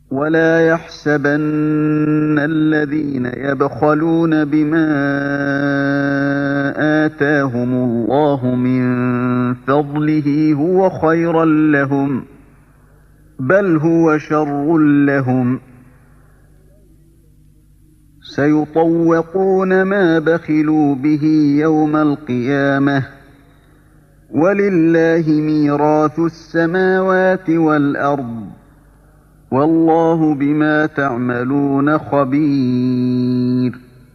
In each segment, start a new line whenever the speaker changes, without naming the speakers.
ولا يحسبن الذين يبخلون بما آتاهم الله من فضله هو خيرا لهم بل هو شر لهم سيطوقون ما بخلوا به يوم القيامة ولله ميراث السماوات والأرض والله بما تعملون خبير.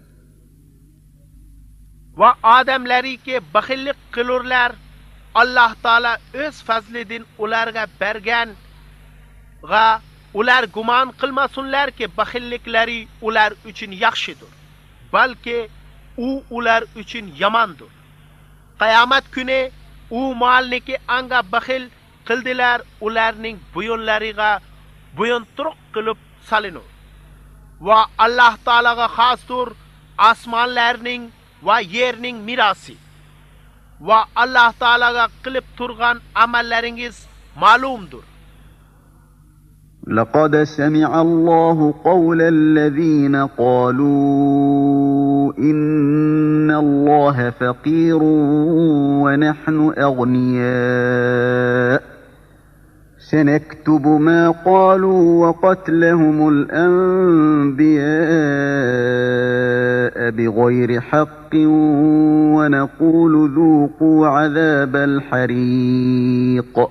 Va odamlarga baxillik qilurlar, Alloh taolo o'z fazlidan ularga bergan va ular gumon qilmasunlarki baxilliklari ular uchun yaxshidir, balki u ular uchun yomondir. Qiyomat kuni u molniki anga baxil qildilar, ularning buyunlariga buyunturuq qilib salinur. Va Alloh taolaga xosdir osmonlarning va yerning mirosi. Va Alloh taolaga qilib turgan amallaringiz ma'lumdir.
لقد سمع الله قول الذين قالوا إن الله فقير ونحن أغنياء سنكتب ما قالوا وقتلهم الأنبياء بغير حق ونقول ذوقوا عذاب الحريق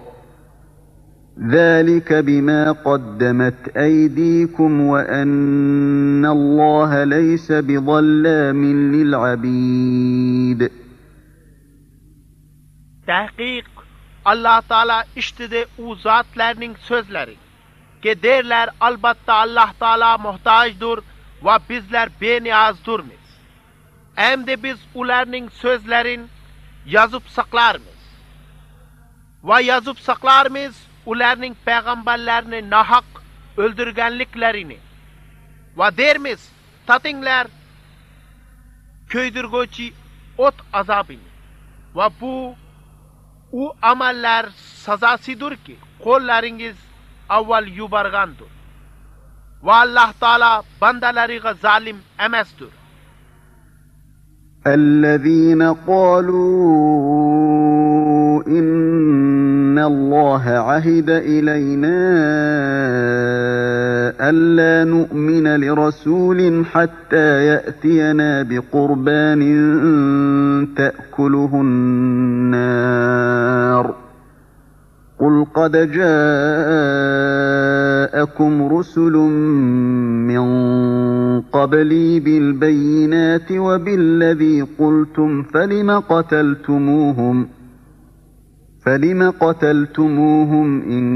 ذلك بما قدمت أيديكم وأن الله ليس بظلام للعبيد.
Tahqiq Allah Taala iştidi u zatlarning sözleri ki derler albatta Allah Taala muhtajdır ve bizler beniyazdirmiz. Endi biz ularning sözlerin yazıp saklarmiz. Ve yazıp saklarmiz ularning peygamberlerini nahak öldürgenliklerini. Ve dermiz tatinglar köydürgöçi ot azabını. Ve bu u amallar sazasıdır ki qo'llaringiz avval yuborgandir. Va Alloh taolo bandalariga zalim emasdir.
الذين قالوا إن الله عهد إلينا ألا نؤمن لرسول حتى يأتينا بقربان تأكله النار قل قد جاءكم رسل من قبلي بالبينات وبالذي قلتم فلم قتلتموهم إن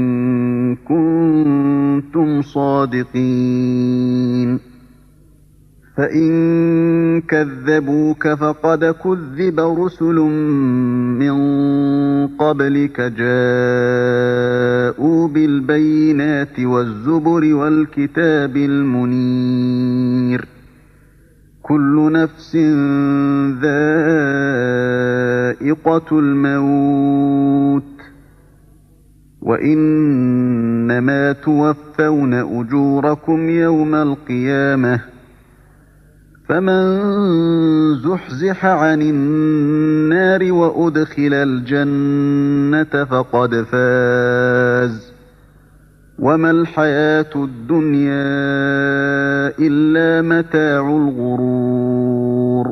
كنتم صادقين فإن كذبوك فقد كذب رسل من قبلك جاءوا بالبينات والزبر والكتاب المنير كل نفس ذائقة الموت وإنما توفون أجوركم يوم القيامة فمن زحزح عن النار وأدخل الجنة فقد فاز وما الحياة الدنيا إلا متاع الغرور.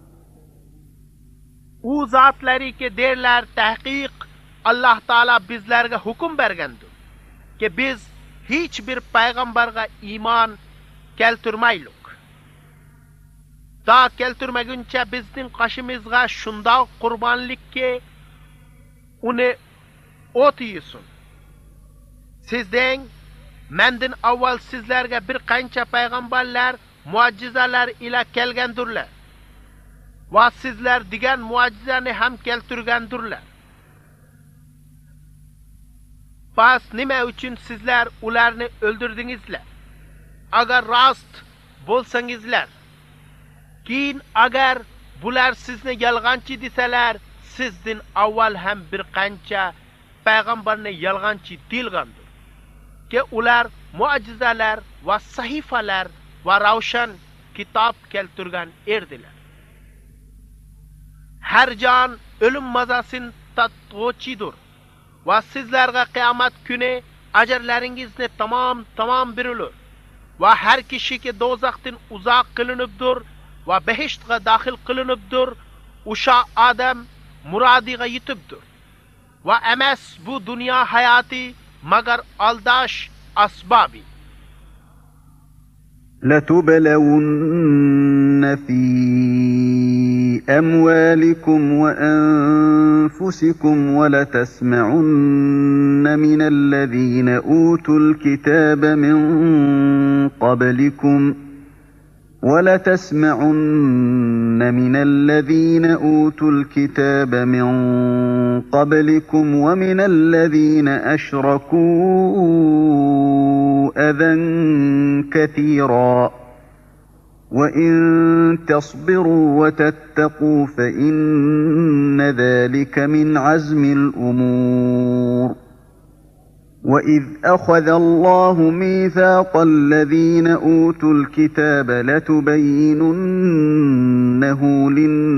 U zatları ki derler tahqiq Allah Taala bizlerge hukum bergendir ki biz hiçbir peygamberge iman keltirmaylik. Da keltirmeguncha bizning qaşımızga şunda qurbanlik ki uni ot yesin. Sizden mendin avval sizlerge bir qancha peygamberler mucizeler ile kelgendirler. Va sizler degan mucizani ham keltirgandirlar. Bas nima uchun sizler ularni öldürdingizlar? Agar rost bo'lsangizlar, keyin agar bular sizni yolg'onchi desalar, sizdan avval ham bir qancha payg'ambarni yolg'onchi dilgandir. ki ular mu'jizalar va sahifalar va ravshan kitob keltirgan erdilar. Har jon o'lim mazasini tatg'uchidir va sizlarga qiyomat kuni ajrlaringizni tamom berilur va har kishiki do'zaxdan uzoq qilinibdir va beheshtga daxil qilinibdir. O'sha odam murodiga yetibdir va emas bu dunyo hayoti magar aldash asbabi.
لتبلون في أموالكم وأنفسكم ولتسمعن من الذين أوتوا الكتاب من قبلكم ومن الذين أشركوا أذى كثيرا وإن تصبروا وتتقوا فإن ذلك من عزم الأمور. وإذ أخذ الله ميثاق الذين أوتوا الكتاب لتبيننه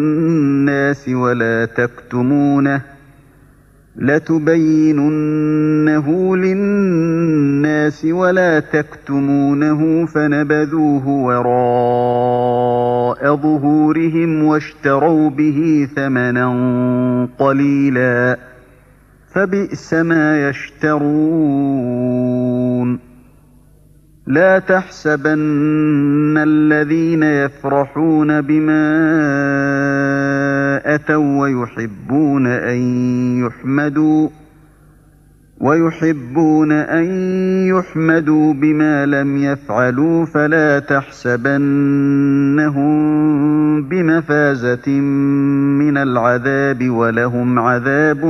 للناس ولا تكتمونه فنبذوه وراء ظهورهم واشتروا به ثمنا قليلا فبئس ما يشترون. لا تحسبن الذين يفرحون بما أتوا ويحبون أن يحمدوا بما لم يفعلوا فلا تحسبنهم بمفازة من العذاب ولهم عذاب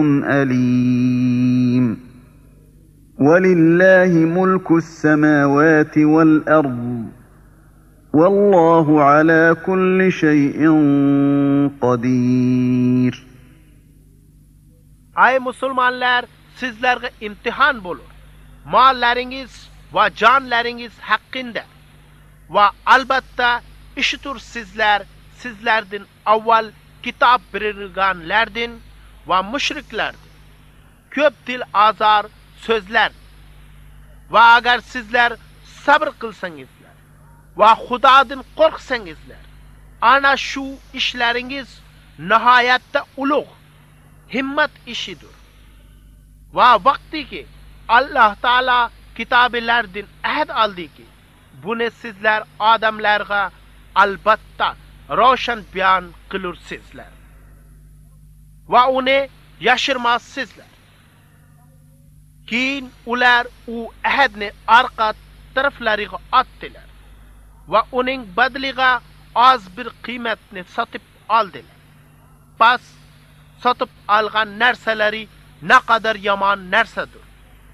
أليم. ولله ملك السماوات والأرض والله على كل شيء قدير.
Ay musulmonlar, sizlarga imtihon bo'lur. Mollaringiz va jonlaringiz haqqinda va albatta ishitur sizlardan avval kitob berilganlardan va mushriklardan ko'p til azor so'zlar va agar sizlar sabr qilsangizlar va Xudodan qo'rqsangizlar ana shu ishlaringiz nihoyatda ulug' himmat ishidir. Va vaqtiki Alloh taolo kitobilardan ahd oldiki buni sizlar odamlarga albatta ravshan bayon qilursizlar va uni yashirmassizlar. Keyin ular u ahdni orqa taraflariga otdilar va uning badliga oz bir qiymatni sotib oldilar. Pas sotib olgan narsalari naqadar yomon narsadir.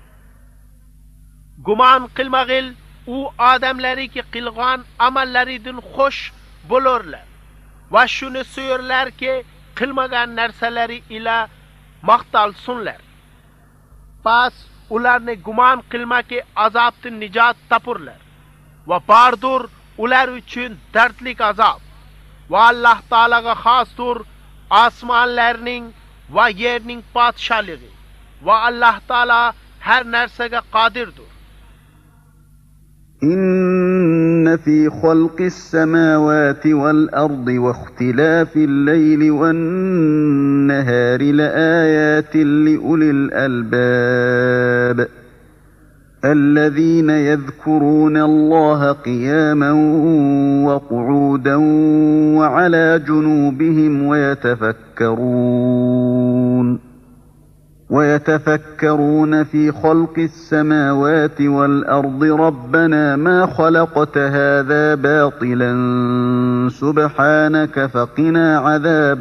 Gumon qilmag'il u odamlariki qilgan amallaridan xush bo'lurlar va shuni so'yurlarki qilmagan narsalari ila maqtalsunlar. Pas ularni gumon qilmaki azobdan nijot topurlar va bardur ular uchun dardlik azob va Alloh taolaga xosdir osmonlarning va yerning podshohligi va Alloh taolo har narsaga qodirdir.
إن في خلق السماوات والأرض واختلاف الليل والنهار لآيات لأولي الألباب الذين يذكرون الله قياما وقعودا وعلى جنوبهم ويتفكرون في خلق السماوات والأرض ربنا ما خلقت هذا باطلا سبحانك فقنا عذاب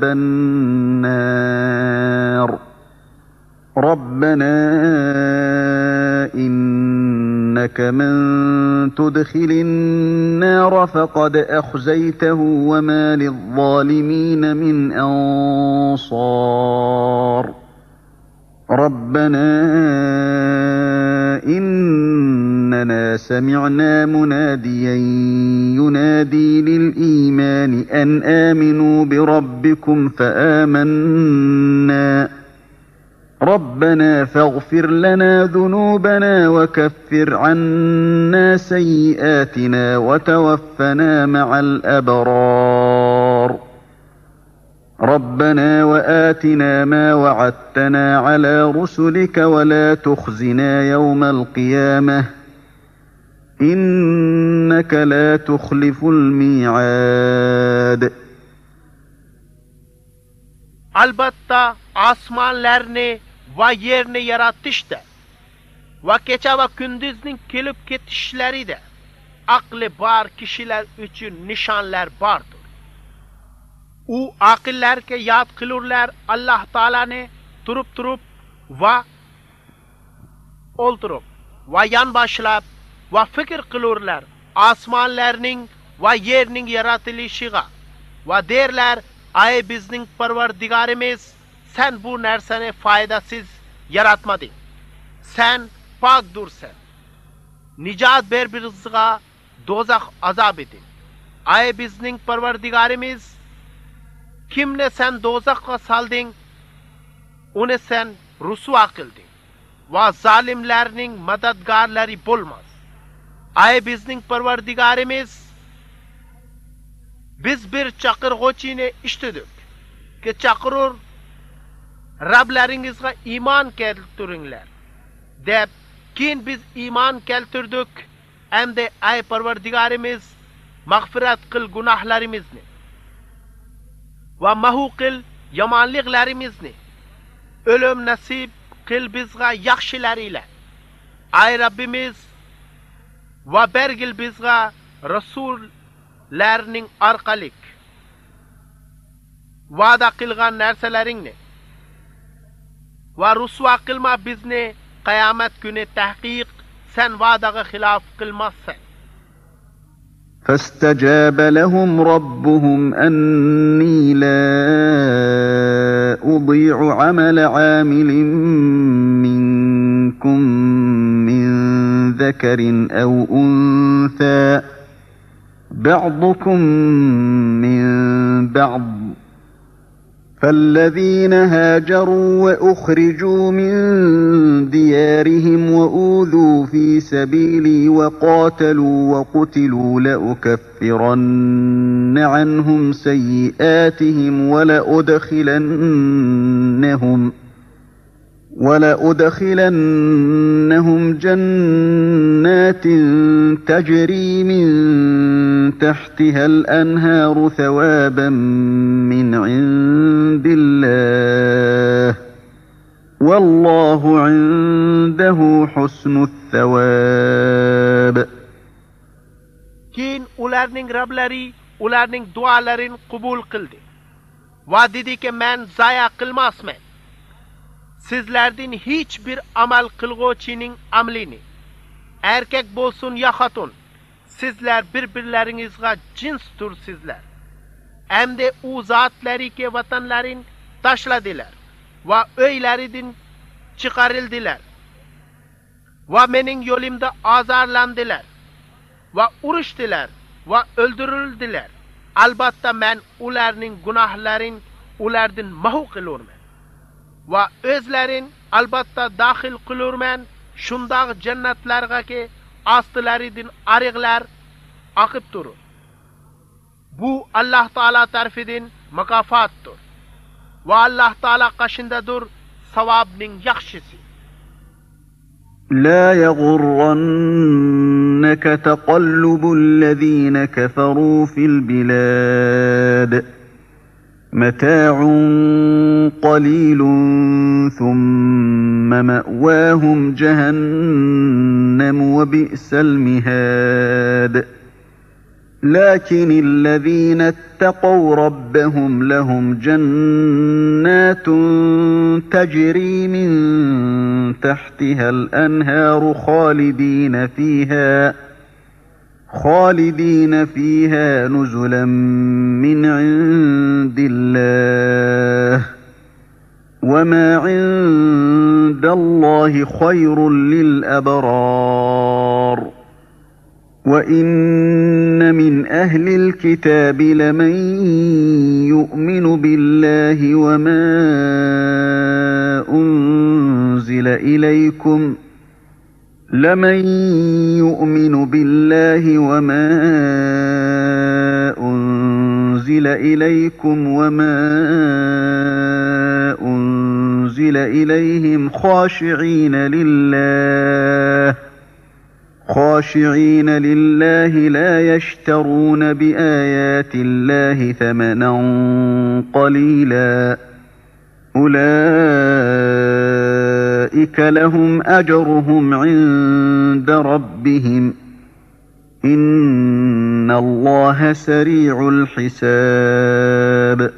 النار ربنا إنك من تدخل النار فقد أخزيته وما للظالمين من أنصار. ربنا إننا سمعنا مناديا ينادي للإيمان أن آمنوا بربكم فآمنا ربنا فاغفر لنا ذنوبنا وكفر عنا سيئاتنا وتوفنا مع الأبرار ربنا وآتنا ما وعدتنا على رسلك ولا تخزنا يوم القيامة إنك لا تخلف الميعاد.
Albatta asmanlarni va yerni yaratishda va kecha va kunduzning kelib ketishlarida aqli bor kishilar uchun nishonlar bordir. U aqllarga yod qilurlar Alloh taolani turib va o'ltirib va yonboshlab va fikr qilurlar osmonlarning va yerning yaratilishiga va derlar ay bizning Parvardigorimiz sen bu narsani foydasiz yaratmading. Sen pokdursan. Nijot ber bizga do'zax azobidan. Ay bizning Parvardigorimiz kimni sen do'zaxga solding, uni sen rusvo qilding va zolimlarning madadgorlari bo'lmas. Ay bizning Parvardigorimiz, biz bir chaqirg'ochini eshitdik ki chaqirur Rablaringizga iymon keltiringlar deb, keyin biz iymon keltirdik. Endi ay Parvardigorimiz mag'firat qil gunohlarimizni va mahv qil yomonliklarimizni, o'lim nasib qil bizga yaxshilar ila. Ay Rabbimiz va bergil bizga rasullarning orqali va'da qilgan narsalaringni va rusvo qilma bizni qiyomat kuni. Tahqiq sen va'daga xilof qilmassan.
فاستجاب لهم ربهم أني لا أضيع عمل عامل منكم من ذكر أو أنثى بعضكم من بعض فالذين هاجروا وأخرجوا من ديارهم وأوذوا في سبيلي وقاتلوا وقتلوا لأكفرن عنهم سيئاتهم ولأدخلنهم جنات تجري من تحتها الأنهار ثوابا من عند الله والله عنده حسن الثواب.
Keyin ularning Rablari ularning duolarini qabul qildi va dediki, men zoya qilmasman sizlardan hech bir amal qilg'uvchining amlini, erkak bo'lsin yo xotin, sizlar bir-birlaringizga jinsdursizlar. Endi u zotlariki vatanlarin tashladilar va uylaridan chiqarildilar va mening yo'limda azorlandilar va urushdilar va o'ldirildilar. Albatta men ularning gunohlarini ulardan mahv qilurman va o'zlarin albatta daxil qilurman shundoq jannatlargaki ostilaridan ariqlar oqib turur. Bu Alloh taolo tarafidan mukofotdir va Alloh taolo qashindadir savobning yaxshisi.
لا يغرنك تقلب الذين كفروا في البلاد متاع قليل ثم مأواهم جهنم وبئس المهاد. لكن الذين اتقوا ربهم لهم جنات تجري من تحتها الأنهار خالدين فيها نزلا من عند الله وما عند الله خير للأبرار وإن من أهل الكتاب لمن يؤمن بالله وما أنزل إليكم وما أنزل إليهم خاشعين لله لا يشترون بآيات الله ثمنا قليلا أولئك لهم أجرهم عند ربهم إن الله سريع الحساب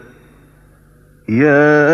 يا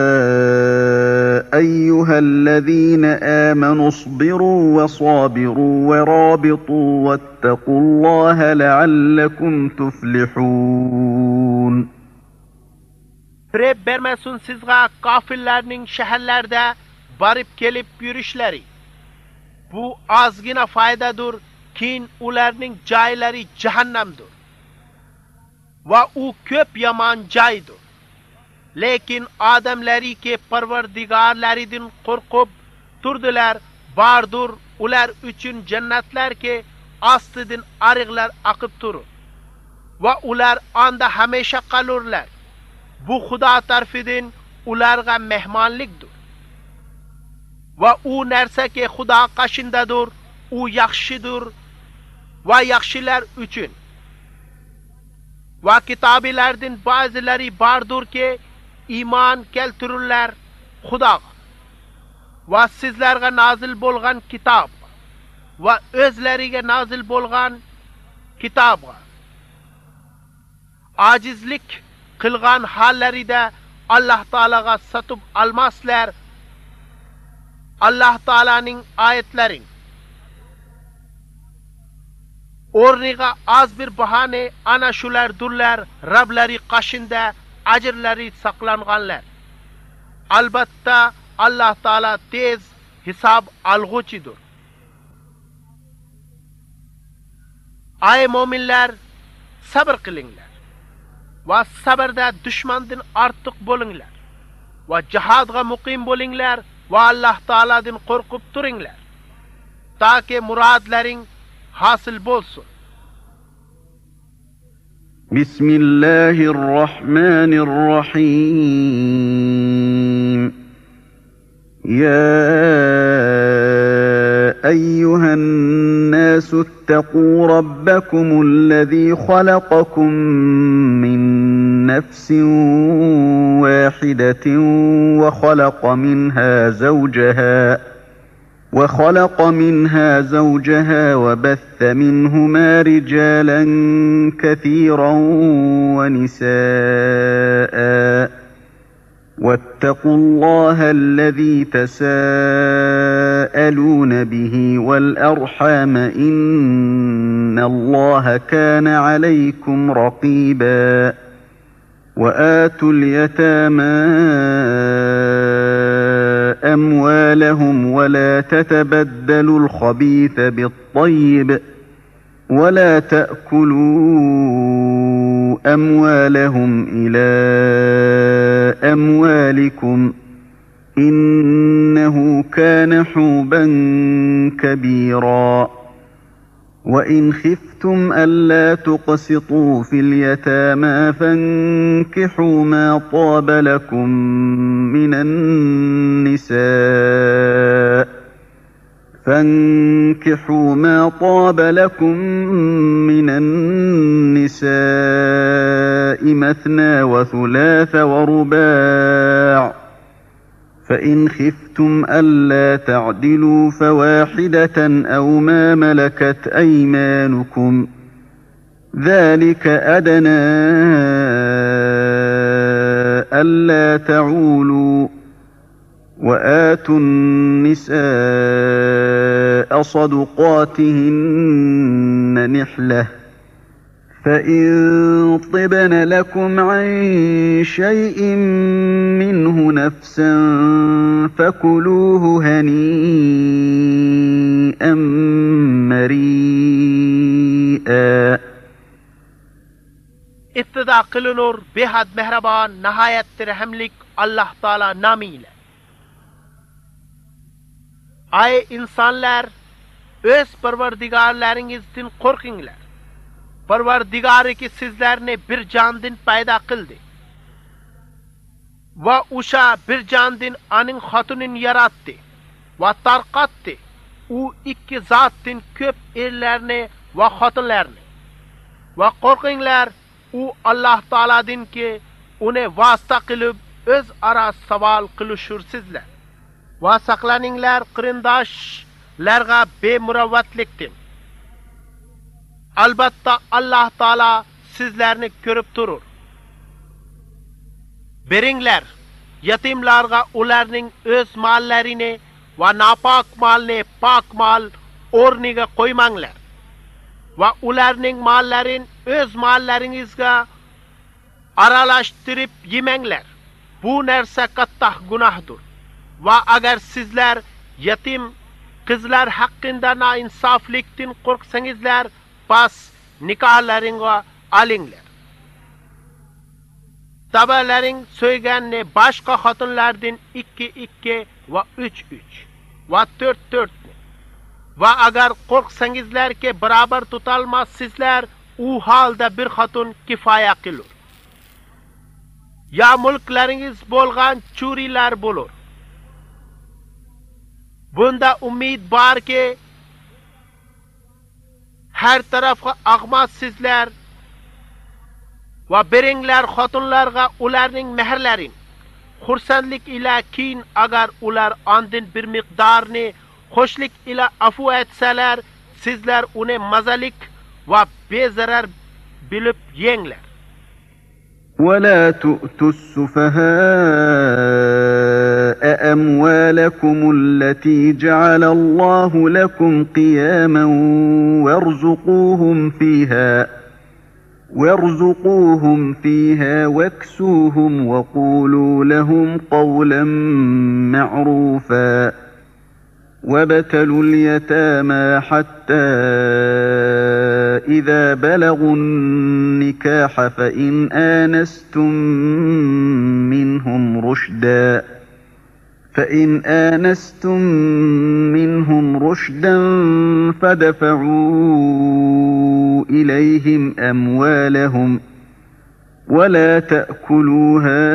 أيها الذين آمنوا اصبروا وصابروا ورابطوا واتقوا الله لعلكم تفلحون.
Prep bermesin sizga kafirlerinin şehirlerde barıp gelip yürüşleri. Bu azgina faydadır, kin ularning joylari jahannamdir. Va u köp yaman joydir. Lekin odamlari ki parvardigorlaridan qo'rqib turdilar, bardur ular uchun jannatlar ki ostidan ariqlar oqib turur. Va ular anda hamisha qolurlar. Bu Xudo tarafidan ularga mehmonlikdir. Va u narsa ki Xudo qashindadir, u yaxshidir va yaxshilar uchun. Va kitobilardan ba'zilari bardur ki iymon keltirurlar Xudoga va sizlarga nozil bo'lgan kitob va o'zlariga nozil bo'lgan kitobga ajizlik qilgan hollarida Alloh taolaga sotib olmaslar. Alloh taolaning oyatlaring o'rniga az bir bahane ana shulardirlar, Rablari qashinda ajrlari saqlanganlar. Albatta Alloh taolo tez hisob olg'uchidir. Ay mo'minlar, sabr qilinglar va sabrda dushmandan ortiq bo'linglar va jihodga muqim bo'linglar va Alloh taoladan qo'rqib turinglar toki murodlaring hosil bo'lsin.
بسم الله الرحمن الرحيم يا أيها الناس اتقوا ربكم الذي خلقكم من نفس واحدة وخلق منها زوجها وبث منهما رجالا كثيرا ونساء واتقوا الله الذي تساءلون به والأرحام إن الله كان عليكم رقيبا وآتوا اليتامى أموالهم ولا تتبدلوا الخبيث بالطيب ولا تأكلوا أموالهم إلى أموالكم إنه كان حوبا كبيرا وإن خفتم ألا تقسطوا في اليتامى فانكحوا ما طاب لكم من النساء مثنى وثلاث ورباع فإن خفتم ألا تعدلوا فواحدة أو ما ملكت أيمانكم ذلك أدنى ألا تعولوا وآتوا النساء صدقاتهن نحلة فإن طبن لكم عن شيء منه نفسا فكلوه هنيئا مريئا.
İttida kılınır behad mehraban nihayet rahimlik Allah Taala namıyla. Ay insanlar öz parvardigarlaringizdan korkinglar. Parvardigari ki sizlarni bir jandin paydo qildi va o'sha bir jandin aning xotinini yaratdi va tarqatdi. U ikki zotdan ko'p erlarni va xotinlarni. Va qo'rqinglar u Alloh taoladinki uni vosita qilib o'zaro savol qilishursizlar. Va saqlaninglar qarindoshlarga bemuruvvatlikdan. Albatta Allah Taala sizlarni ko'rib turur. Beringlar yetimlarga ularning o'z mollarini va nopok molni pok mol o'rniga qo'ymanglar. Va ularning mollarini o'z mollaringizga aralashtirib yemanglar. Bu narsa katta gunohdir. Va agar sizlar yetim qizlar haqqida noinsoflikdan qo'rqsangizlar, pas nikohlaringga olinglar. Tabalaring so'yganni boshqa xotinlardan 2-2 va 3-3 va 4-4 va agar qo'rqsangizlarki barobar tutolmassizlar, u holda bir xotin kifoya qilur. Ya mulklaringiz bo'lgan churilar bo'lur. Bunda umid borki her tarafga ag'mazsizlar va beringlar xotinlarga ularning mehrlarin. Xursandlik ila keyin agar ular andin bir miqdorni xo'shlik ila afu etsalar, sizlar uni mazalik va bezarar bilib yenglar.
ولا تؤتوا السفهاء أموالكم التي جعل الله لكم قياما وارزقوهم فيها واكسوهم وقولوا لهم قولا معروفا. وابتلوا اليتامى حتى إذا بلغوا النكاح فإن آنستم منهم رشدا فدفعوا إليهم أموالهم ولا تأكلوها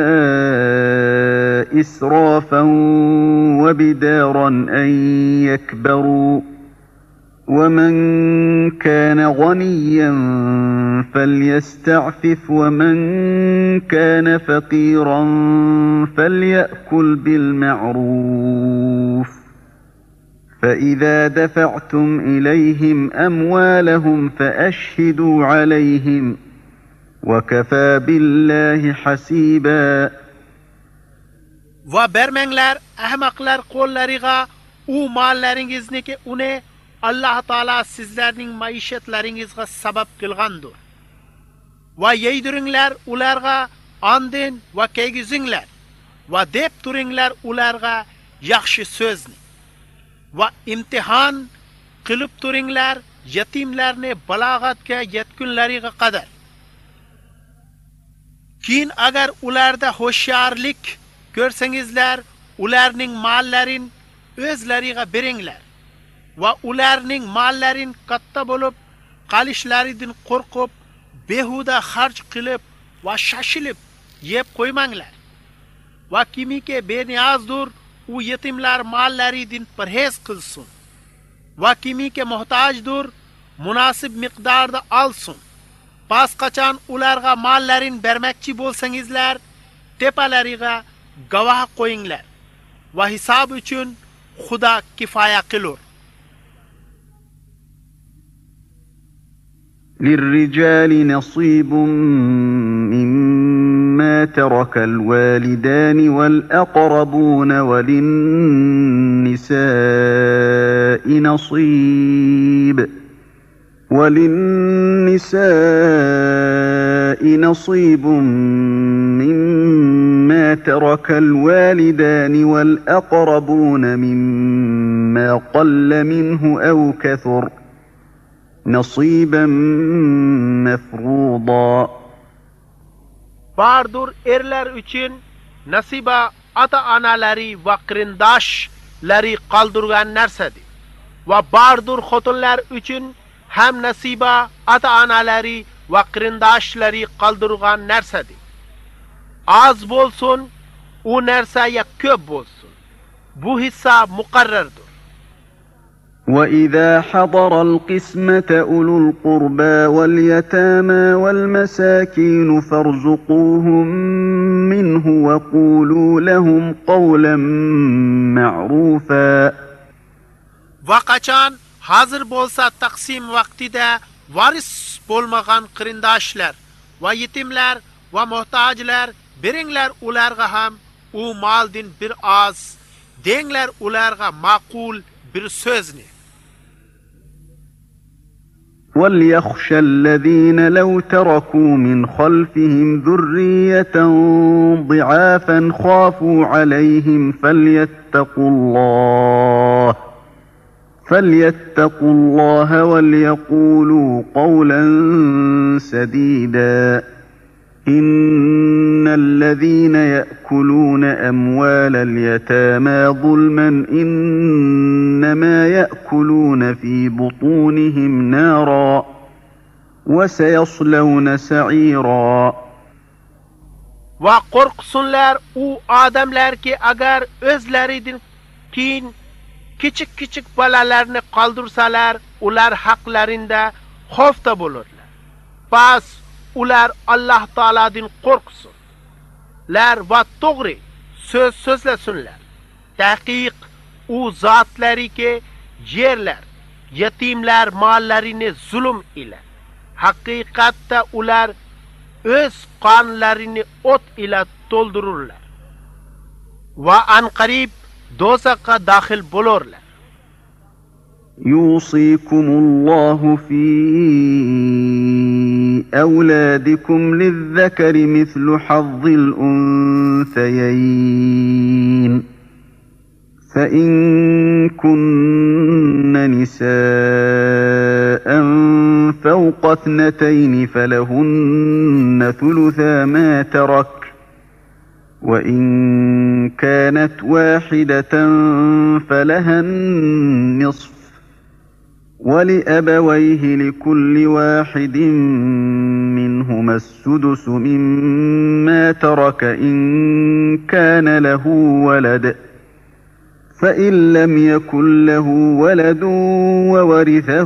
إسرافا وبدارا أن يكبروا. ومن كان غنيا فليستعفف ومن كان فقيرا فليأكل بالمعروف. فإذا دفعتم إليهم أموالهم فأشهدوا عليهم وكفى بالله حسيبا.
Va bermanglar ahmoqlar qo'llariga u mollaringizniki uni Allah Taala sizlarning maishatlaringizga sabab qilgandir. Va yeydiringlar ularga andin va keygizinglar va deb turinglar ularga yaxshi so'zni. Va imtihon qilib turinglar yetimlarni balog'atga yetgunlariga qadar. Keyin agar ularda ho'sharlik ko'rsangizlar, ularning mollarini o'zlariga beringlar. Va ularning mollarini katta bo'lib qolishlaridan qo'rqib, behuda xarj qilib va shashilib yeb qo'ymanglar. Va kimiki beniyozdir, u yetimlar mollaridan parhez qilsin. Va kimiki muhtojdir, munosib miqdorda olsin. Pas qachon ularga mollarini bermoqchi bo'lsangizlar, tepalariga gavoh qo'yinglar. Va hisob uchun Xudo kifoya qilur.
للرجال نصيب مما ترك الوالدان والأقربون وللنساء نصيب مما ترك الوالدان والأقربون مما قل منه أو كثر نصيبا مفروضا.
Bardur erler üçün nasiba ata-analari va qarindoshları qoldirgan narsadir. Va bardur xotinlar üçün ham nasiba ata-analari va qarindoshlari qoldirgan narsadir. Az bo'lsin, u narsa ya ko'p bo'lsin. Bu hissa muqarrardir.
وإذا حضر القسمة أولو القربى واليتامى والمساكين فارزقوهم منه وقولوا لهم قولا معروفا.
Vaqachon hazır bo'lsa taqsim vaqtida varis bo'lmagan qarindoshlar va yetimlar va muhtojlar beringlar ularga ham u moldin bir oz, denglar ularga ma'qul bir so'zni.
وليخشى الذين لو تركوا من خلفهم ذرية ضعافا خافوا عليهم فليتقوا الله وليقولوا قولا سديدا. إن الذين يأكلون أموال اليتامى ظلما إنما يأكلون في بطونهم نارا وسيصلون سعيرا.
Va qo'rqsinlar u odamlarki agar o'zlaridan keyin kichik bolalarni qoldirsalar ular haqlarida xavfda bo'lurlar. Bas ular Alloh taoladan qo'rqsinlar va to'g'ri so'z so'zlasinlar. Tahqiq u zotlariki yerlar, yetimlar mollarini zulm ila, haqiqatda ular o'z qonlarini o't ila to'ldirurlar va anqarib do'zaxga daxil bo'lurlar.
يوصيكم الله في أولادكم للذكر مثل حظ الأنثيين فإن كن نساء فوق 2 فلهن ثلثا ما ترك وإن كانت واحدة فلها النصف ولأبويه لكل واحد منهما السدس مما ترك إن كان له ولد فإن لم يكن له ولد وورثه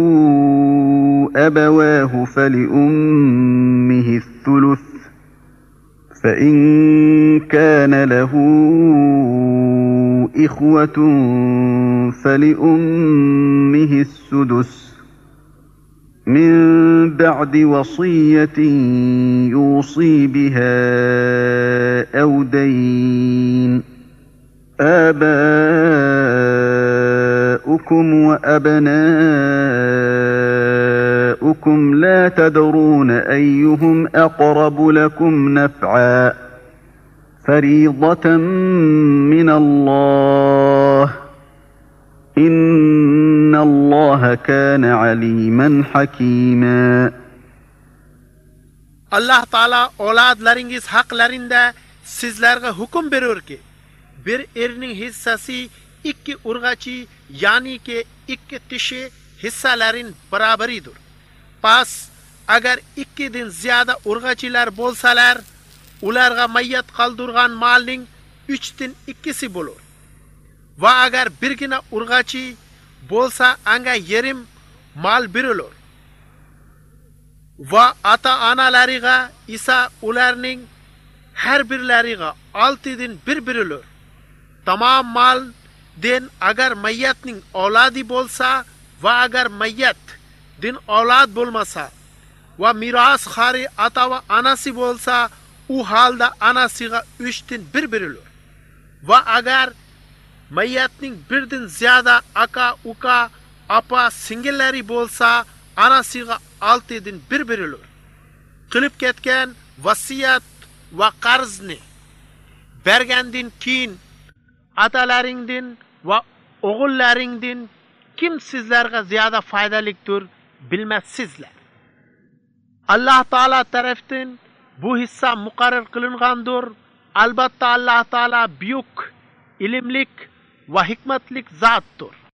أبواه فلأمه الثلث فإن كان له إخوة فلأمه السدس من بعد وصية يوصي بها أو دين. آباؤكم وأبناؤكم لا تدرون أيهم أقرب لكم نفعا فريضة من الله إن الله كان عليما حكيما.
Allah Taala oladlaringiz haqlarında sizlarga hukm berurki bir erning hissasi 2 urg'achi ya'ni ki 2 tishi hissalarin barabaridir. Pas agar 2 dan ziyoda urg'achilar bo'lsalar ularga mayyat qoldirgan molning 3 dan 2si bo'lur. Va agar birgina urg'achi bo'lsa anga yerim mol berilur. Va ata-onalariga esa ularning har birlariga 6 dan 1 berilur. Tamam mal den agar mayyatning avlodi bo'lsa va agar mayyat din avlod bo'lmasa va miros xori ata va onasi bo'lsa u holda onasiga 3 dan 1 berilur. Va agar mayyatning 1 dan ziyoda aka, uka, apa, singillari bo'lsa onasiga 6 dan 1 berilur. qilib ketgan vasiyat va qarzni bergandan keyin atalaringdan va o'g'illaringdan kim sizlarga ziyoda foydalidir bilmassizlar. Alloh taolo tarafdan bu hissa muqarrar qilingandir. Albatta Alloh taolo buyuk, ilmlik va hikmatlik zotdir.